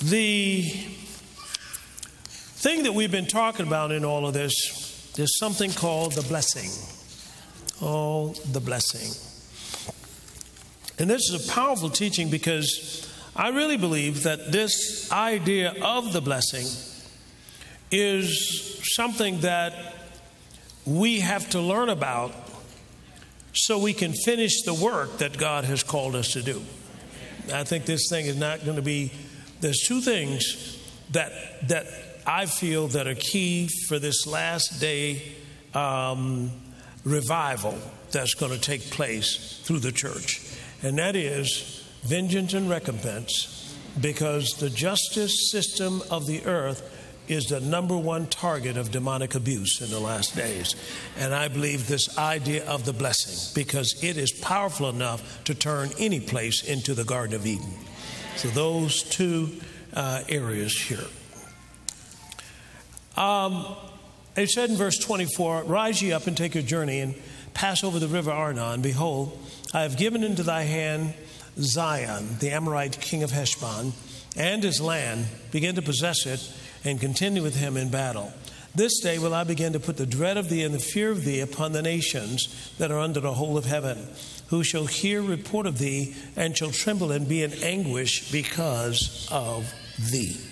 The thing that we've been talking about in all of this is something called the blessing. Oh, the blessing. And this is a powerful teaching because I really believe that this idea of the blessing is something that we have to learn about so we can finish the work that God has called us to do. I think this thing is not going to be, there's two things that I feel that are key for this last day revival that's going to take place through the church. And that is vengeance and recompense, because the justice system of the earth is the number one target of demonic abuse in the last days. And I believe this idea of the blessing, because it is powerful enough to turn any place into the Garden of Eden. So those two areas here. It said in verse 24, "Rise ye up and take your journey and pass over the river Arnon. Behold, I have given into thy hand Zion, the Amorite king of Heshbon, and his land. Begin to possess it and contend with him in battle. This day will I begin to put the dread of thee and the fear of thee upon the nations that are under the whole of heaven, who shall hear report of thee and shall tremble and be in anguish because of thee."